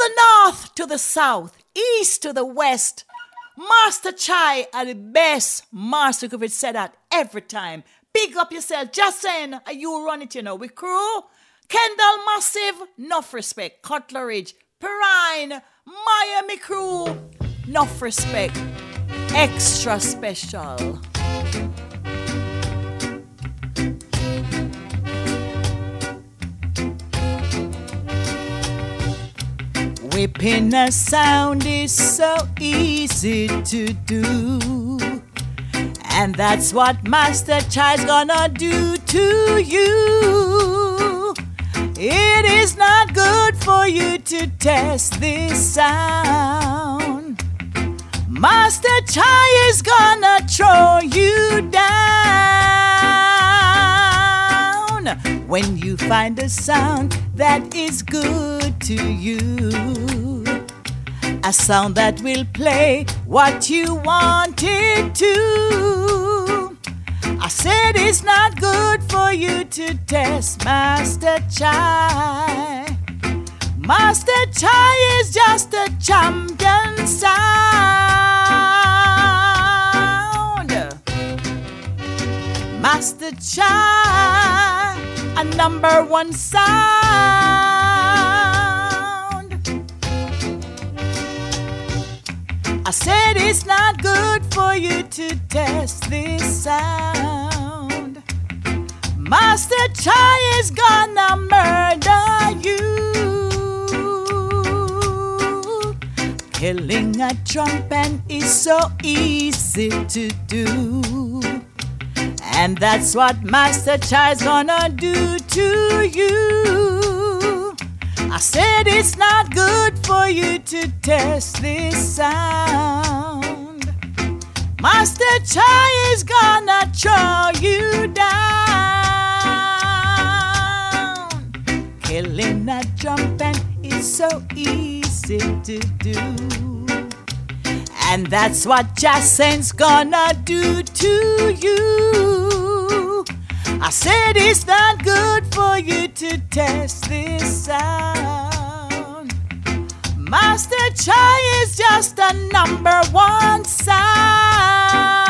the north to the south, east to the west, Master Chai are the best. Master Griffith said that every time. Big up yourself. Just saying, you run it, we crew. Kendall Massive, enough respect. Cutler Ridge, Perrine, Miami crew, enough respect. Extra special. Whipping a sound is so easy to do, and that's what Master Chai's gonna do to you. It is not good for you to test this sound. Master Chai is gonna throw you down when you find a sound that is good to you, a sound that will play what you want it to. I said it's not good for you to test Master Chai. Master Chai is just a champion sound. Master Chai, a number one sound. I said it's not good for you to test this sound. Master Chai is gonna murder you. Killing a trumpet is so easy to do, and that's what Master Chai's gonna do to you. I said it's not good for you to test this sound. Master Chai is gonna throw you down. Killing a trumpet is so easy to do, and that's what Jacinth's gonna do to you. I said it's not good for you to test this sound. Master Chai is just a number one sound.